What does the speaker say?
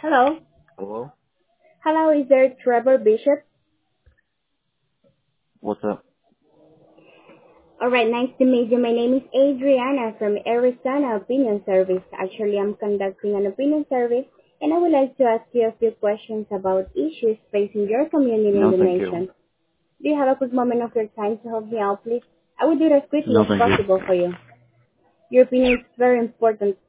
Hello. Hello? Hello, is there Trevor Bishop? What's up? All right, nice to meet you. My name is Adriana from Arizona Opinion Service. Actually, I'm conducting an opinion survey, and I would like to ask you a few questions about issues facing your community and No, the thank you. nation. Do you have a quick moment of your time to help me out, please? I will do it as quickly No, as thank you. possible for you. Your opinion is very important